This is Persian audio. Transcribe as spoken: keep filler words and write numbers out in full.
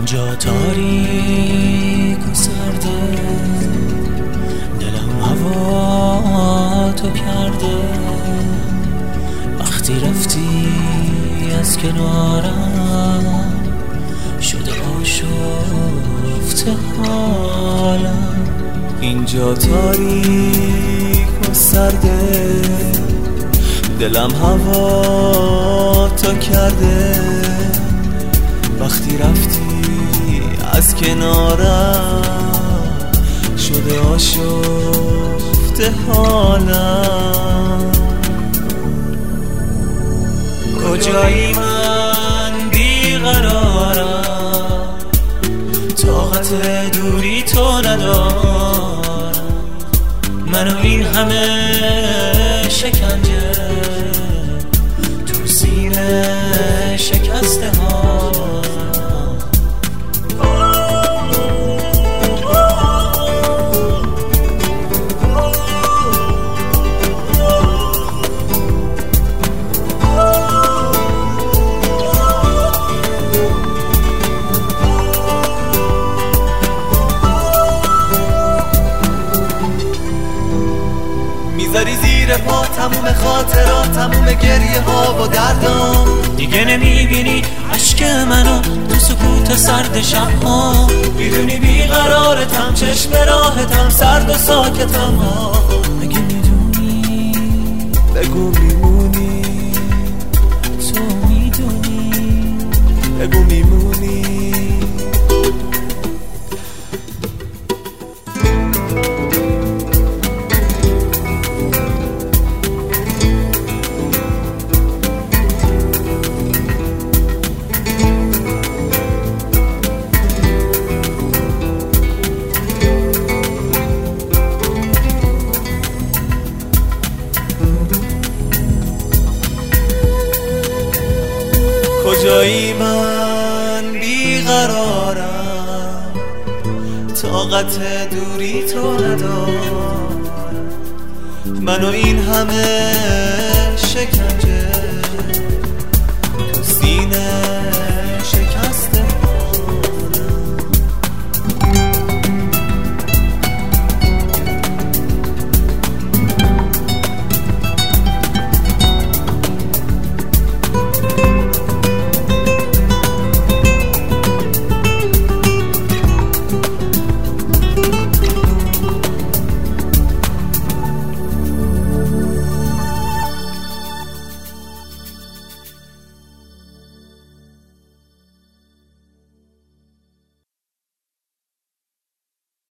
اینجا تاریک و سرده، دلم هوا تو کرده. وقتی رفتی از کنارم شده آشفته حالم. اینجا تاریک و سرده، دلم هوا تو کرده. وقتی رفتی از کنارم شده آشفته حالم. کجایی من بیقرارم، طاقت دوری تو ندارم. منو این همه شکنجه تو سینه شکسته ها. میذاری زیر پا تموم خاطرات، تموم گریه ها و دردام. دیگه نمیبینی عشق منو تو سکوت سرد شب‌ها. میدونی بیقرارتم، چشم راحتم، سرد و ساکتم ها. اگه میدونی بگو میمونی، تو میدونی بگو میمونی. کجایی من بیقرارم، طاقت دوری تو ندارم. منو این همه شکن